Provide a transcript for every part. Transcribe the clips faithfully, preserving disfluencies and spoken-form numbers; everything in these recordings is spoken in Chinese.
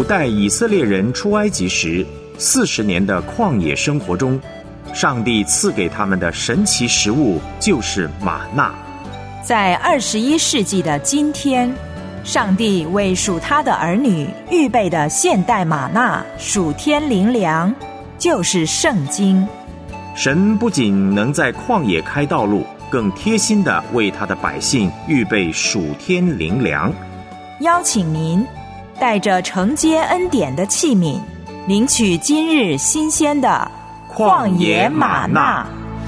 古代以色列人出埃及时四十年的旷野生活中，上帝赐给他们的神奇食物就是玛纳。 在二十一世纪的今天，上帝为属他的儿女预备的现代玛纳属天灵粮，就是圣经。 神不仅能在旷野开道路，更贴心地为他的百姓预备属天灵粮。 邀请您带着承接恩典的器皿，领取今日新鲜的旷野玛纳。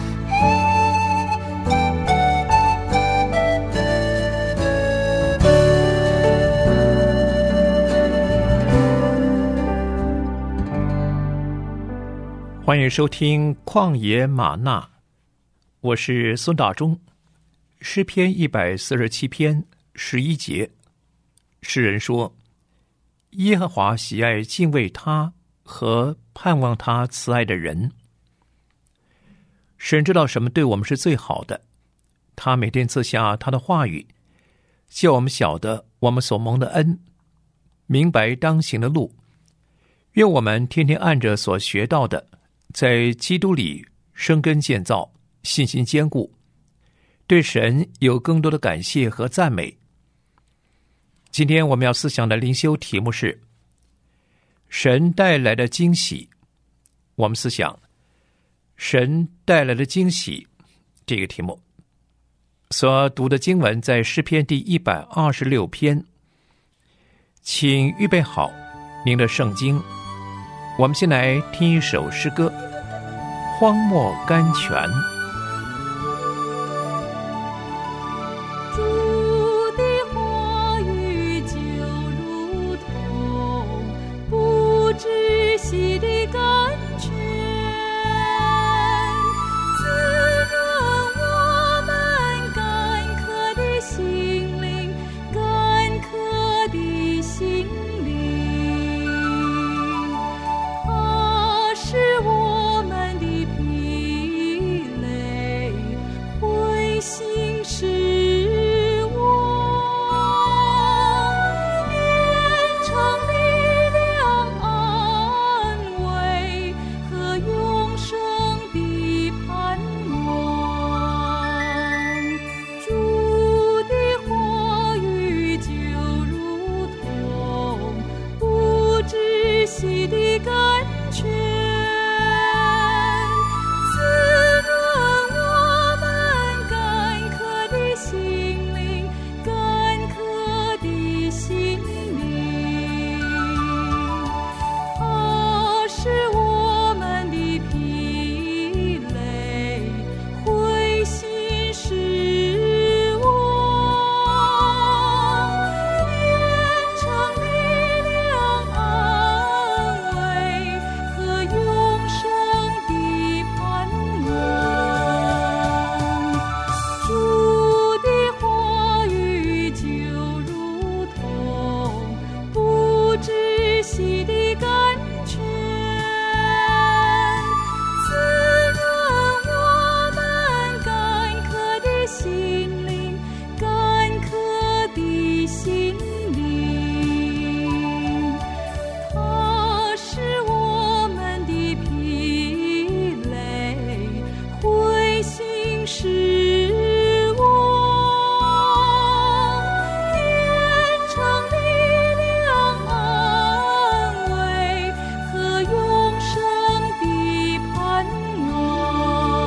欢迎收听旷野玛纳，我是孙大中。诗篇一百四十七篇十一节，诗人说：耶和华喜爱敬畏他和盼望他慈爱的人。神知道什么对我们是最好的，他每天赐下他的话语，叫我们晓得我们所蒙的恩，明白当行的路。愿我们天天按着所学到的，在基督里生根建造，信心坚固，对神有更多的感谢和赞美。今天我们要思想的灵修题目是神带来的惊喜。我们思想神带来的惊喜这个题目，所读的经文在诗篇第一百二十六篇。请预备好您的圣经，我们先来听一首诗歌《荒漠甘泉》。 主的话语就如同不止息的甘泉，滋润我们干渴的心灵，干渴的心灵。它是我们的疲累，灰心使我变成力量，安慰和永生的盼望。主的话语就如同不止息的甘泉，滋润我们干渴的心灵，干渴的心灵。它是我们的疲累，灰心使我变成力量，安慰和永生的盼望。主的话语就如同不止息的甘泉，滋润我们干渴的心灵，干渴的心灵。它是我们的疲累，灰心使我变成力量，安慰和永生的盼望。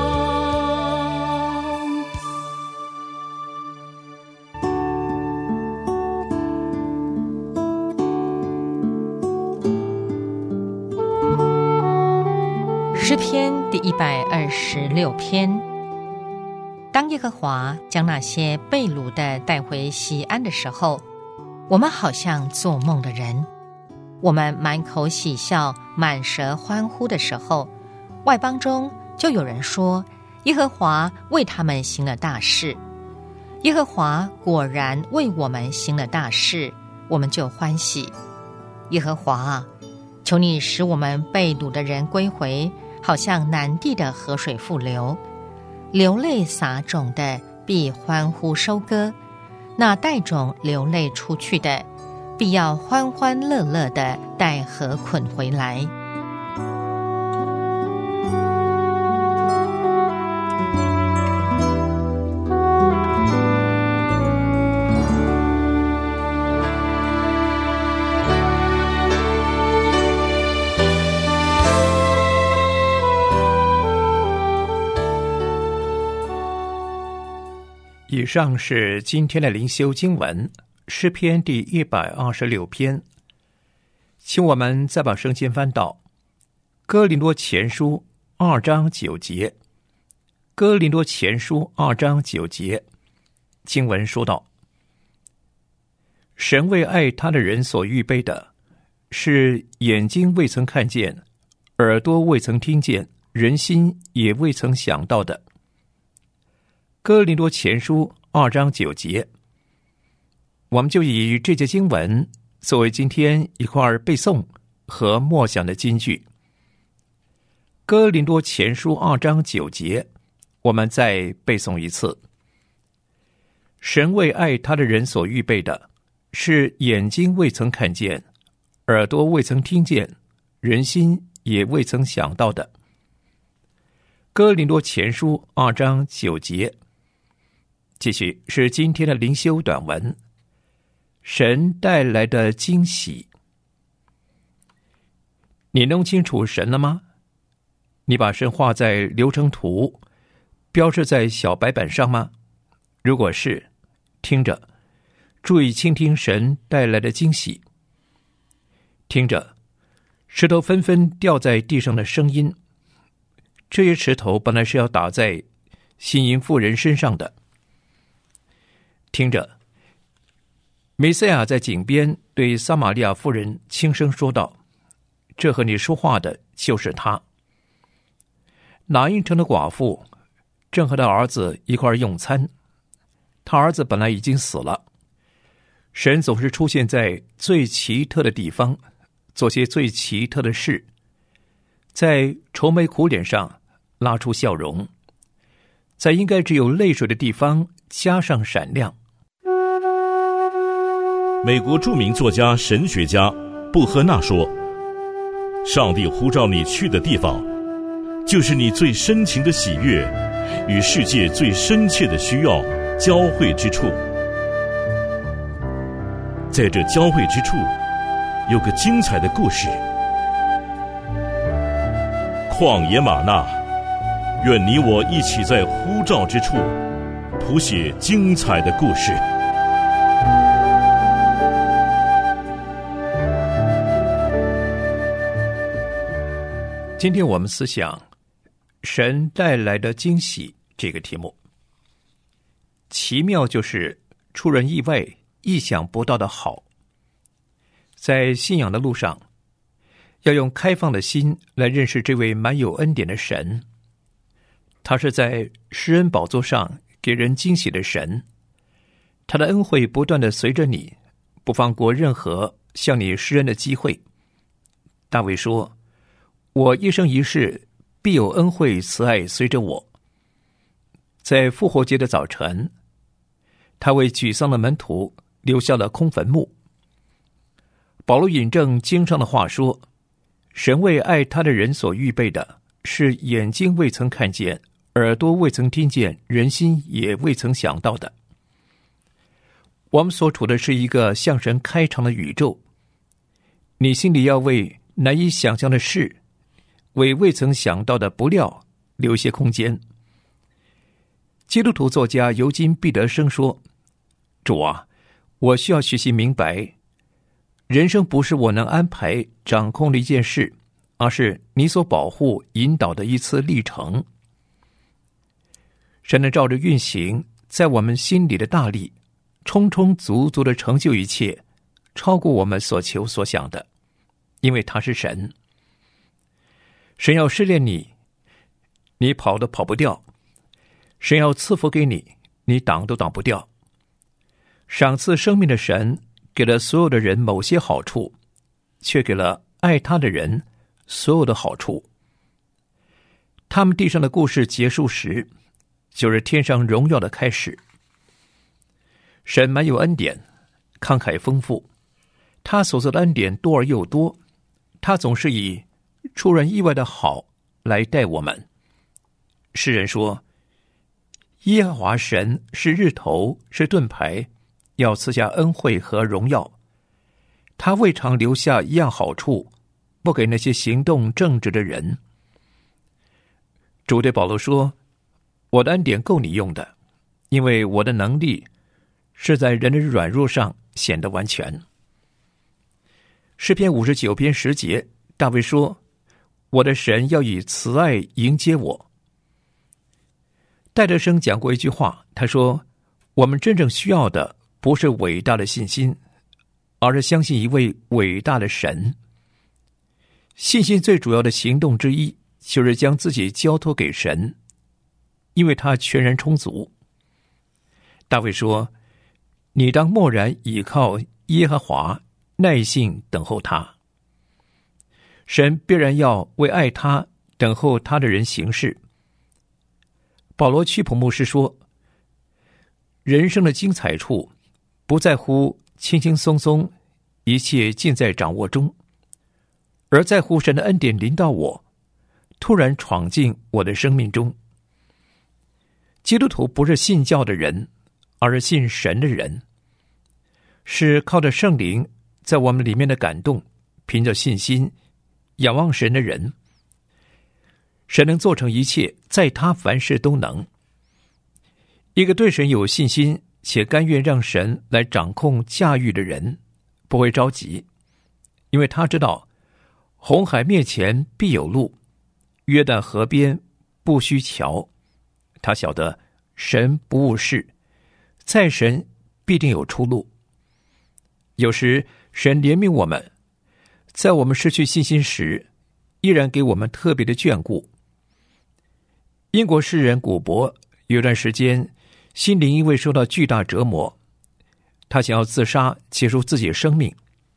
诗篇第一百二十六篇。当耶和华将那些被掳的带回锡安的时候，我们好像做梦的人。我们满口喜笑，满舌欢呼的时候，外邦中就有人说，耶和华为他们行了大事。耶和华果然为我们行了大事，我们就欢喜。耶和华啊，求你使我们被掳的人归回，好像南地的河水复流。流泪撒种的必欢呼收割，那带种流泪出去的必要欢欢乐乐地带禾捆回来。 以上是今天的灵修经文，诗篇第一百二十六篇。请我们再把圣经翻到哥林多前书二章九节。哥林多前书二章九节，经文说道：神为爱他的人所预备的，是眼睛未曾看见，耳朵未曾听见，人心也未曾想到的。哥林多前书二章九节，我们就以这节经文作为今天一块儿背诵和默想的金句。哥林多前书二章九节，我们再背诵一次：神为爱他的人所预备的，是眼睛未曾看见，耳朵未曾听见，人心也未曾想到的。哥林多前书二章九节。继续是今天的灵修短文，神带来的惊喜。你弄清楚神了吗？你把神画在流程图，标示在小白板上吗？如果是，听着，注意倾听神带来的惊喜。听着，石头纷纷掉在地上的声音。这些石头本来是要打在新营妇人身上的。听着，弥赛亚在井边对撒玛利亚妇人轻声说道：这和你说话的就是他。拿因城的寡妇正和他儿子一块用餐，他儿子本来已经死了。神总是出现在最奇特的地方，做些最奇特的事，在愁眉苦脸上拉出笑容，在应该只有泪水的地方加上闪亮。 美国著名作家、神学家布赫纳说：上帝呼召你去的地方，就是你最深情的喜悦与世界最深切的需要交汇之处。在这交汇之处，有个精彩的故事。旷野玛纳，愿你我一起在呼召之处谱写精彩的故事。 今天我们思想神带来的惊喜这个题目。奇妙就是出人意外、意想不到的好。在信仰的路上，要用开放的心来认识这位满有恩典的神。他是在施恩宝座上给人惊喜的神，他的恩惠不断地随着你，不放过任何向你施恩的机会。大卫说：我一生一世必有恩惠慈爱随着我。在复活节的早晨，他为沮丧的门徒留下了空坟墓。保罗引证经上的话说：神为爱他的人所预备的，是眼睛未曾看见，耳朵未曾听见，人心也未曾想到的。我们所处的是一个向神开敞的宇宙，你心里要为难以想象的事，为未曾想到的不料留些空间。基督徒作家尤金·毕德生说：主啊，我需要学习明白，人生不是我能安排掌控的一件事，而是你所保护引导的一次历程。神能照着运行在我们心里的大力，充充足足的成就一切，超过我们所求所想的，因为他是神。神要试炼你，你跑都跑不掉；神要赐福给你，你挡都挡不掉。赏赐生命的神给了所有的人某些好处，却给了爱他的人所有的好处。他们地上的故事结束时，就是天上荣耀的开始。神满有恩典，慷慨丰富， 他所做的恩典多而又多，他总是以出人意外的好来待我们。诗人说，耶和华神是日头，是盾牌，要赐下恩惠和荣耀。他未尝留下一样好处，不给那些行动正直的人。主对保罗说，我的恩典够你用的，因为我的能力是在人的软弱上显得完全。诗篇五十九篇十节，大卫说，我的神要以慈爱迎接我。戴德生讲过一句话，他说，我们真正需要的不是伟大的信心，而是相信一位伟大的神。信心最主要的行动之一，就是将自己交托给神，因为他全然充足。大卫说，你当默然倚靠耶和华，耐性等候他。神必然要为爱他等候他的人行事。保罗屈普牧师说，人生的精彩处不在乎轻轻松松，一切尽在掌握中，而在乎神的恩典临到我，突然闯进我的生命中。基督徒不是信教的人，而是信神的人，是靠着圣灵在我们里面的感动，凭着信心仰望神的人。神能做成一切，在他凡事都能。一个对神有信心且甘愿让神来掌控驾驭的人，不会着急，因为他知道红海面前必有路，约旦河边不须桥。他晓得神不误事，在神必定有出路。有时神怜悯我们，在我们失去信心时，依然给我们特别的眷顾。英国诗人古伯有段时间心灵因为受到巨大折磨，他想要自杀结束自己的生命。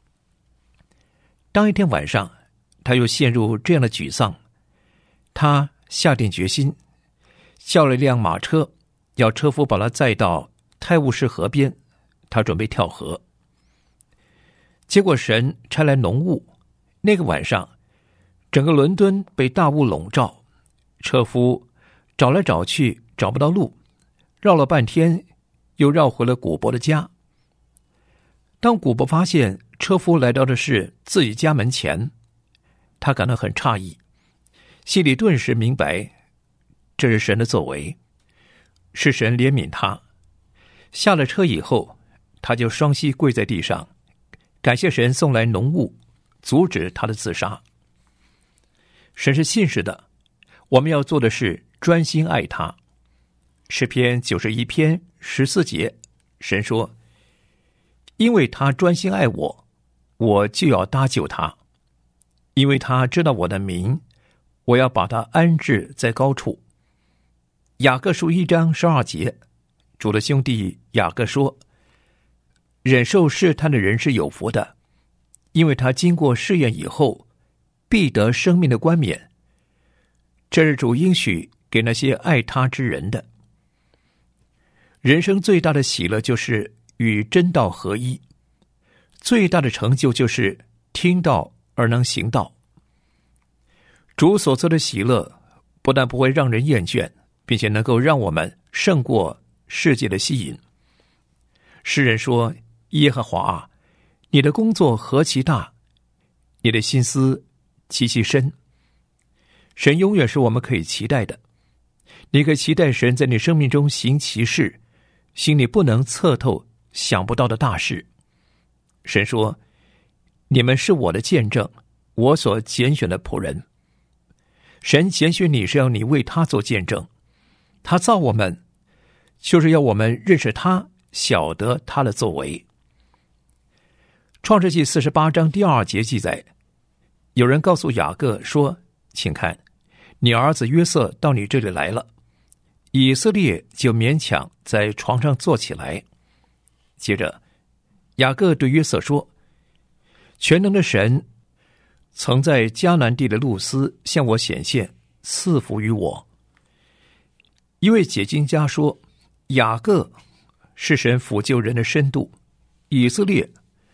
当一天晚上，他又陷入这样的沮丧，他下定决心，叫了一辆马车，要车夫把他载到泰晤士河边，他准备跳河。结果神差来浓雾，那个晚上整个伦敦被大雾笼罩，车夫找来找去找不到路，绕了半天又绕回了古伯的家。当古伯发现车夫来到的是自己家门前，他感到很诧异，心里顿时明白这是神的作为，是神怜悯他。下了车以后，他就双膝跪在地上，感谢神送来浓雾，阻止他的自杀。神是信实的，我们要做的是专心爱他。诗篇九十一篇十四节，神说，因为他专心爱我，我就要搭救他，因为他知道我的名，我要把他安置在高处。雅各书一章十二节，主的兄弟雅各说，忍受试探的人是有福的，因为他经过试验以后，必得生命的冠冕。这是主应许给那些爱他之人的。人生最大的喜乐就是与真道合一，最大的成就就是听道而能行道。主所赐的喜乐不但不会让人厌倦，并且能够让我们胜过世界的吸引。诗人说，耶和华啊，你的工作何其大，你的心思极其深。神永远是我们可以期待的，你可以期待神在你生命中行奇事，心里不能测透想不到的大事。神说，你们是我的见证，我所拣选的仆人。神拣选你是要你为他做见证，他造我们就是要我们认识他，晓得他的作为。创世纪四十八章第二节记载，有人告诉雅各说，请看，你儿子约瑟到你这里来了。以色列就勉强在床上坐起来。接着雅各对约瑟说，全能的神曾在迦南地的路斯向我显现，赐福于我。一位解经家说，雅各是神抚救人的深度，以色列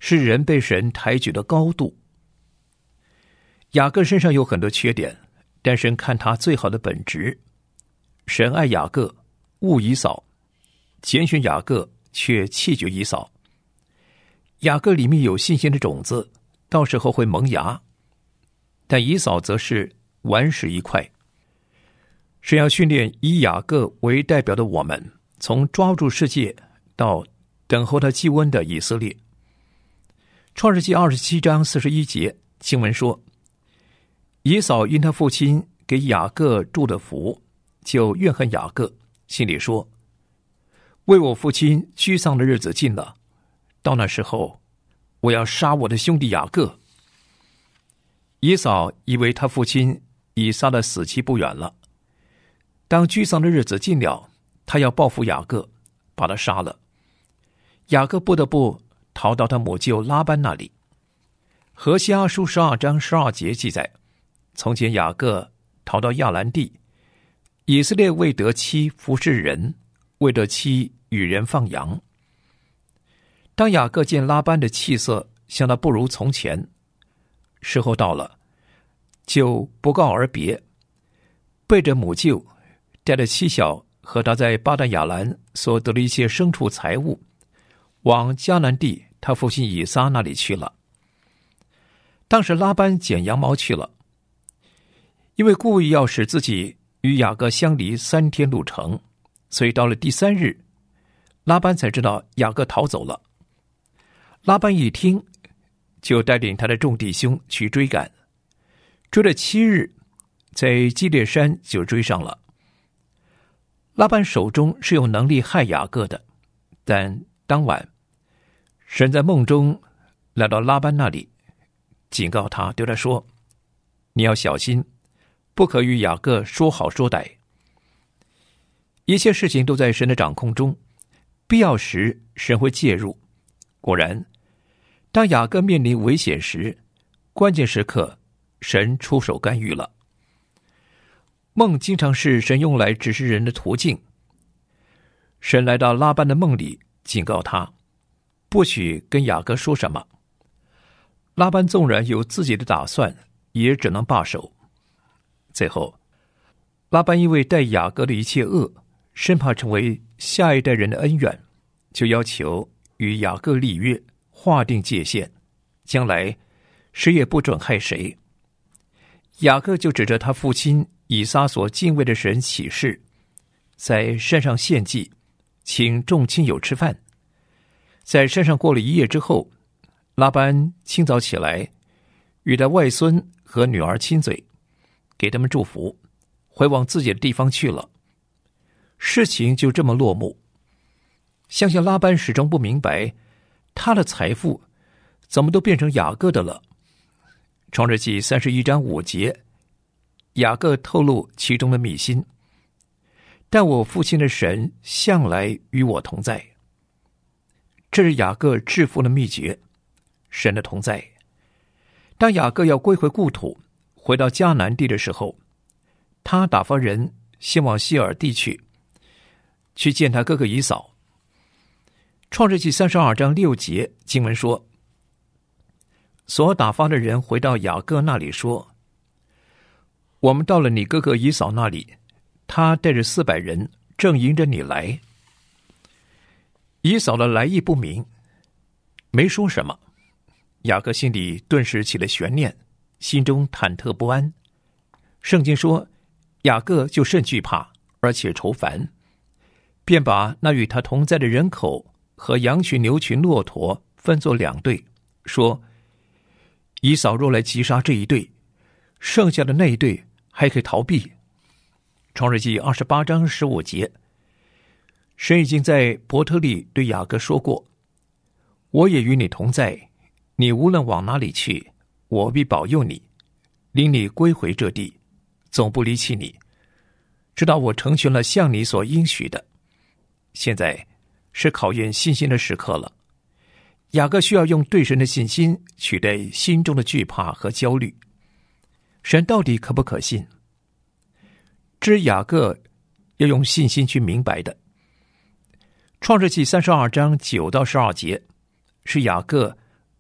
是人被神抬举的高度。雅各身上有很多缺点，但神看他最好的本质。神爱雅各，恶以扫，拣选雅各，却弃绝以扫。雅各里面有信心的种子，到时候会萌芽，但以扫则是顽石一块。神要训练以雅各为代表的我们，从抓住世界到等候他救恩的以色列。创世纪二十七章四十一节经文说，以扫因他父亲给雅各祝的福，就怨恨雅各，心里说，为我父亲居丧的日子近了，到那时候我要杀我的兄弟雅各。以扫以为他父亲以撒的死期不远了，当居丧的日子近了，他要报复雅各，把他杀了。雅各不得不逃到他母舅拉班那里。何西阿书十二章十二节记载，从前雅各逃到亚兰地，以色列为得妻服侍人，为得妻与人放羊。当雅各见拉班的气色像他不如从前，时候到了，就不告而别，背着母舅，带着妻小和他在巴旦亚兰所得的一些牲畜财物，往迦南地他父亲以撒那里去了。当时拉班剪羊毛去了，因为故意要使自己与雅各相离三天路程，所以到了第三日，拉班才知道雅各逃走了。拉班一听，就带领他的众弟兄去追赶，追了七日，在基列山就追上了。拉班手中是有能力害雅各的，但当晚神在梦中来到拉班那里，警告他，对他说，你要小心，不可与雅各说好说歹。一切事情都在神的掌控中，必要时神会介入。果然，当雅各面临危险时，关键时刻神出手干预了。梦经常是神用来指示人的途径。神来到拉班的梦里，警告他不许跟雅各说什么。拉班纵然有自己的打算，也只能罢手。最后，拉班因为待雅各的一切恶，生怕成为下一代人的恩怨，就要求与雅各立约，划定界限，将来谁也不准害谁。雅各就指着他父亲以撒所敬畏的神起誓，在山上献祭，请众亲友吃饭。在山上过了一夜之后，拉班清早起来，与他外孙和女儿亲嘴，给他们祝福，回往自己的地方去了。事情就这么落幕。相信拉班始终不明白，他的财富怎么都变成雅各的了。创世纪三十一章五节，雅各透露其中的秘辛，但我父亲的神向来与我同在。这是雅各致富的秘诀，神的同在。当雅各要归回故土，回到迦南地的时候，他打发人先往西尔地去，去见他哥哥以扫。创世纪三十二章六节经文说，所打发的人回到雅各那里说，我们到了你哥哥以扫那里，他带着四百人正迎着你来。以扫的来意不明，没说什么。雅各心里顿时起了悬念，心中忐忑不安。圣经说，雅各就甚惧怕，而且愁烦，便把那与他同在的人口和羊群、牛群、骆驼分作两队，说，以扫若来击杀这一队，剩下的那一队还可以逃避。创世纪二十八章十五节，神已经在伯特利对雅各说过，我也与你同在，你无论往哪里去，我必保佑你，领你归回这地，总不离弃你，直到我成全了向你所应许的。现在是考验信心的时刻了。雅各需要用对神的信心取代心中的惧怕和焦虑。神到底可不可信？这是雅各要用信心去明白的。创世纪三十二章九到十二节，是雅各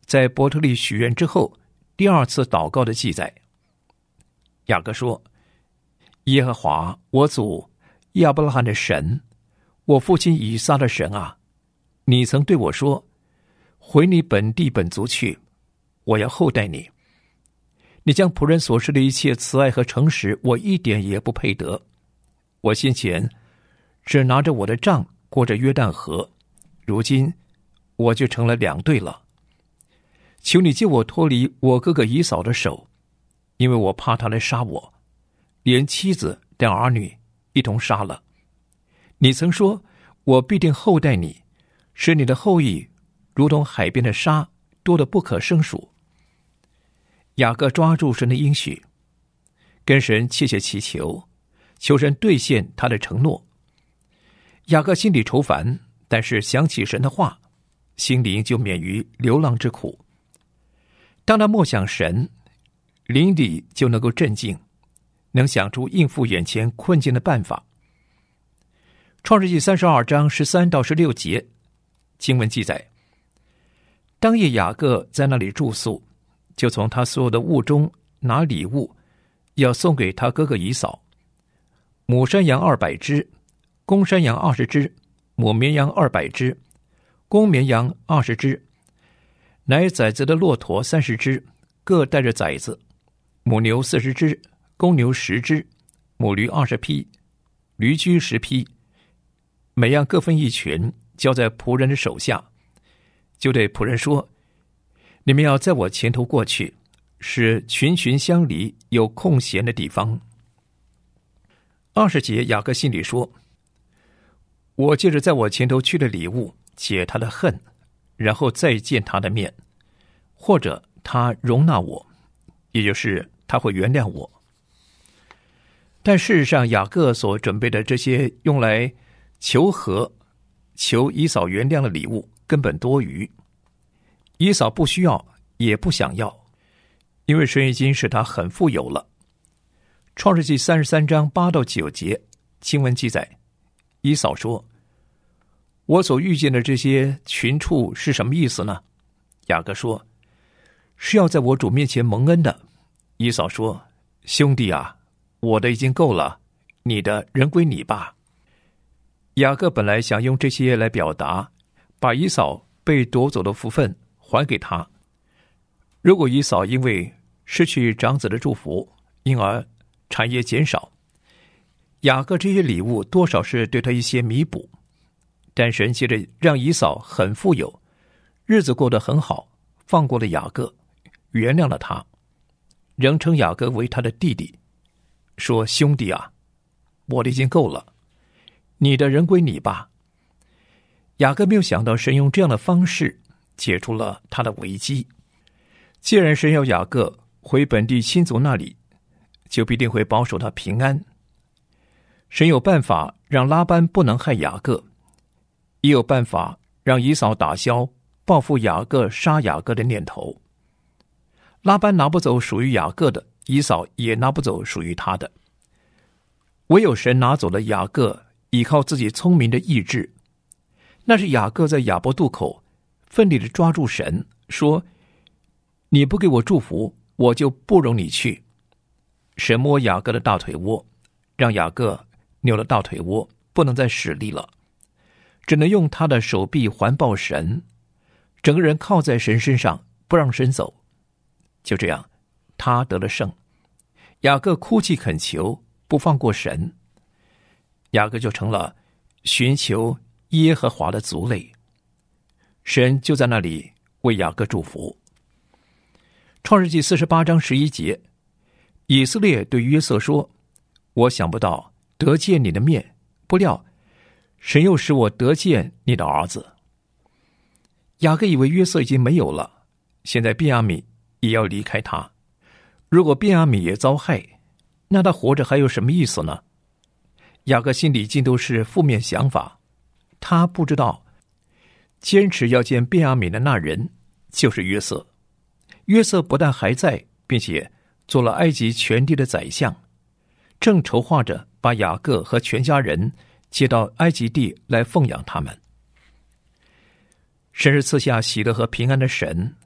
在伯特利许愿之后第二次祷告的记载。雅各说：耶和华我祖亚伯拉罕的神，我父亲以撒的神啊，你曾对我说，回你本地本族去，我要厚待你。你将仆人所施的一切慈爱和诚实，我一点也不配得。我先前只拿着我的杖过着约旦河，如今我就成了两队了。求你救我脱离我哥哥以扫的手，因为我怕他来杀我，连妻子带儿女一同杀了。你曾说，我必定厚待你，使你的后裔如同海边的沙，多得不可胜数。雅各抓住神的应许，跟神切切祈求，求神兑现他的承诺。雅各心里愁烦，但是想起神的话，心灵就免于流浪之苦。当他默想神，灵里就能够镇静，能想出应付眼前困境的办法。创世纪三十二章十三到十六节经文记载，当夜雅各在那里住宿，就从他所有的物中拿礼物，要送给他哥哥以扫：母山羊二百只，公山羊二十只，母绵羊二百只，公绵羊二十只，乃崽子的骆驼三十只，各带着崽子；母牛四十只，公牛十只，母驴二十匹，驴驹十匹，每样各分一群，交在仆人的手下。就对仆人说：你们要在我前头过去，使群群相离，有空闲的地方。二十节雅各心里说：我借着在我前头去的礼物解他的恨，然后再见他的面，或者他容纳我，也就是他会原谅我。但事实上，雅各所准备的这些用来求和、求以扫原谅的礼物根本多余。以扫不需要，也不想要，因为神已经使他很富有了。创世纪三十三章八到九节经文记载，以扫说：我所遇见的这些群畜是什么意思呢？雅各说：是要在我主面前蒙恩的。以扫说：兄弟啊，我的已经够了，你的人归你吧。雅各本来想用这些来表达把以扫被夺走的福分还给他。如果以扫因为失去长子的祝福，因而产业减少，雅各这些礼物多少是对他一些弥补。但神接着让以扫很富有，日子过得很好，放过了雅各，原谅了他，仍称雅各为他的弟弟，说：兄弟啊，我的已经够了，你的人归你吧。雅各没有想到神用这样的方式解除了他的危机。既然神要雅各回本地亲族那里，就必定会保守他平安。神有办法让拉班不能害雅各，也有办法让以扫打消报复雅各、杀雅各的念头。拉班拿不走属于雅各的，以扫也拿不走属于他的。唯有神拿走了雅各依靠自己聪明的意志。那是雅各在亚伯渡口奋力地抓住神，说：你不给我祝福，我就不容你去。神摸雅各的大腿窝，让雅各扭了大腿窝，不能再使力了，只能用他的手臂环抱神，整个人靠在神身上，不让神走。就这样，他得了胜。雅各哭泣恳求，不放过神，雅各就成了寻求耶和华的族类。神就在那里为雅各祝福。创世纪四十八章十一节，以色列对约瑟说：我想不到得见你的面，不料神又使我得见你的儿子。雅各以为约瑟已经没有了，现在便雅悯也要离开他。如果便雅悯也遭害，那他活着还有什么意思呢？雅各心里尽都是负面想法。他不知道坚持要见便雅悯的那人就是约瑟。约瑟不但还在，并且做了埃及全地的宰相，正筹划着把雅各和全家人接到埃及地来奉养他们。神是赐下喜乐和平安的神，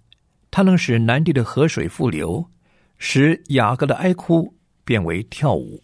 他能使南地的河水复流，使雅各的哀哭变为跳舞。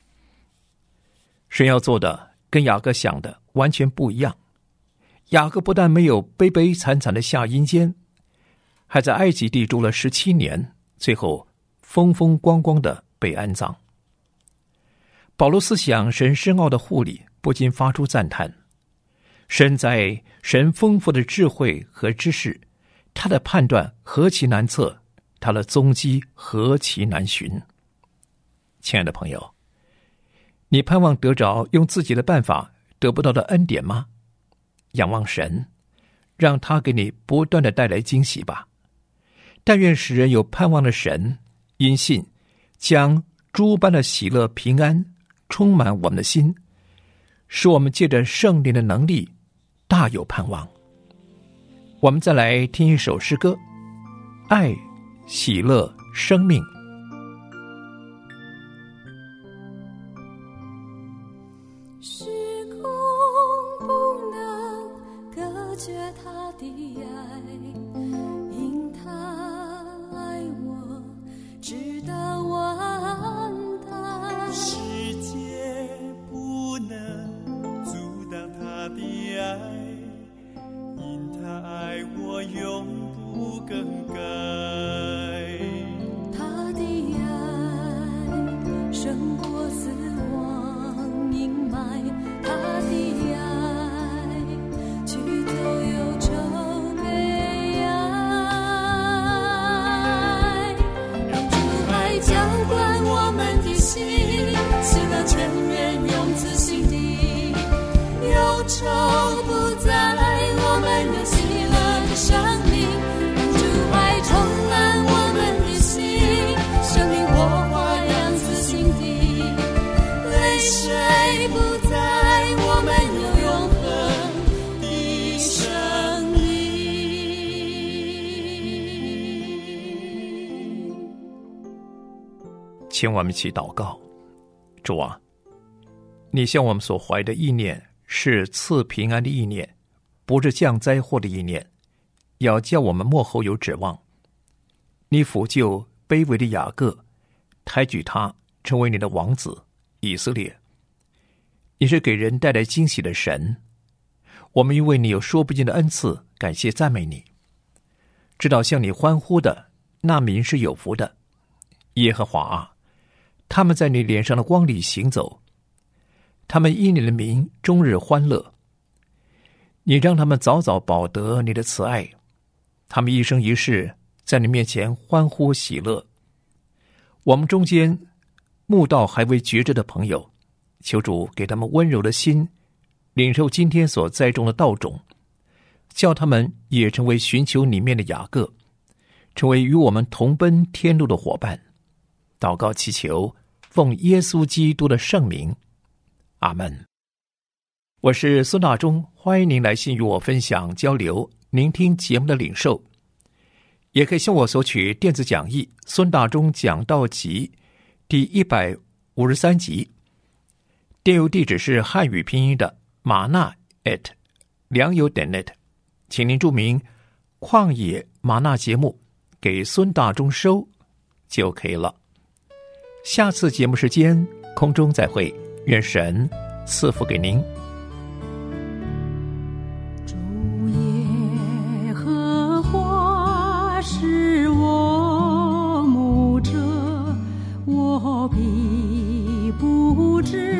神要做的跟雅各想的完全不一样。雅各不但没有悲悲惨惨的下阴间，还在埃及地住了十七年，最后风风光光的被安葬。保罗思想神深奥的护理，不禁发出赞叹：神在神丰富的智慧和知识，他的判断何其难测，他的踪迹何其难寻。亲爱的朋友，你盼望得着用自己的办法得不到的恩典吗？仰望神，让他给你不断的带来惊喜吧。但愿使人有盼望的神，因信将诸般的喜乐平安充满我们的心，使我们借着圣灵的能力大有盼望。我们再来听一首诗歌，爱、喜乐、生命。 时空不能隔绝他的爱，因他爱我直到完蛋。 世界不能阻挡他的爱，因他爱我永不更改。 他的爱胜过死亡阴霾，他的爱驱走忧愁悲哀，让主爱浇灌我们的心，使那全然永自信的忧愁不在，我们有喜乐的生命，让主爱充满我们的心，生命火花样自信的泪水不在，我们有永恒的生命。 请我们一起祷告。主啊，你向我们所怀的意念是赐平安的意念，不是降灾祸的意念，要叫我们末后有指望。你抚救卑微的雅各，抬举他成为你的王子以色列。你是给人带来惊喜的神，我们因为你有说不尽的恩赐，感谢赞美你。知道向你欢呼的那民是有福的，耶和华啊，他们在你脸上的光里行走，他们因你的名终日欢乐。你让他们早早饱得你的慈爱，他们一生一世在你面前欢呼喜乐。我们中间慕道还未觉知的朋友，求主给他们温柔的心，领受今天所栽种的道种，叫他们也成为寻求你面的雅各，成为与我们同奔天路的伙伴。祷告祈求，奉耶稣基督的圣名，阿们。我是孙大中，欢迎您来信与我分享交流您听节目的领受，也可以向我索取电子讲义《孙大中讲道集》第一百五十三集，电邮地址是汉语拼音的马纳 at 良友点 net， 请您注明旷野马纳节目给孙大中收就可以了。下次节目时间空中再会，愿神赐福给您。 主耶和华是我牧者，我必不知